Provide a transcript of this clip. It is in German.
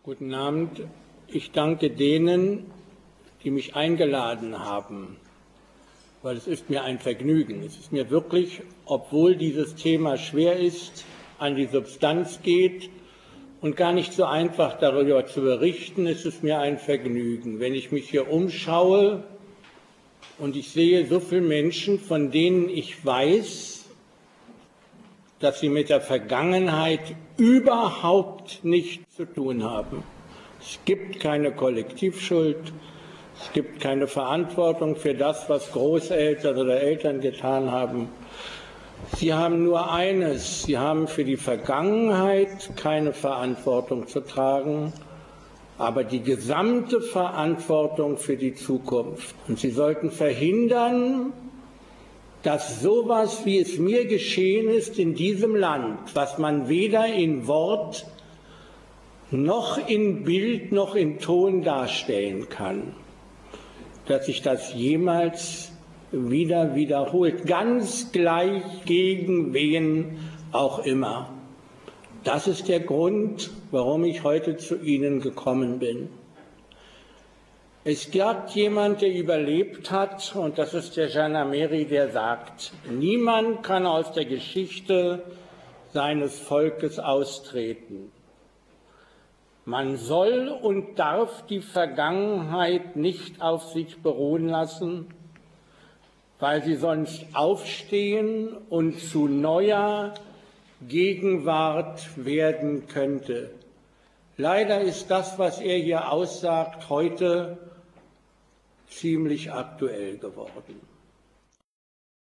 Guten Abend. Ich danke denen, die mich eingeladen haben, weil es ist mir ein Vergnügen. Es ist mir wirklich, obwohl dieses Thema schwer ist, an die Substanz geht und gar nicht so einfach darüber zu berichten, ist es mir ein Vergnügen. Wenn ich mich hier umschaue und ich sehe so viele Menschen, von denen ich weiß, dass sie mit der Vergangenheit überhaupt nichts zu tun haben. Es gibt keine Kollektivschuld, es gibt keine Verantwortung für das, was Großeltern oder Eltern getan haben. Sie haben nur eines, sie haben für die Vergangenheit keine Verantwortung zu tragen, aber die gesamte Verantwortung für die Zukunft. Und sie sollten verhindern, dass sowas, wie es mir geschehen ist in diesem Land, was man weder in Wort noch in Bild noch in Ton darstellen kann, dass sich das jemals wieder wiederholt, ganz gleich gegen wen auch immer. Das ist der Grund, warum ich heute zu Ihnen gekommen bin. Es gab jemand, der überlebt hat, und das ist der Gendarmerie, der sagt, niemand kann aus der Geschichte seines Volkes austreten. Man soll und darf die Vergangenheit nicht auf sich beruhen lassen, weil sie sonst aufstehen und zu neuer Gegenwart werden könnte. Leider ist das, was er hier aussagt, heute ziemlich aktuell geworden.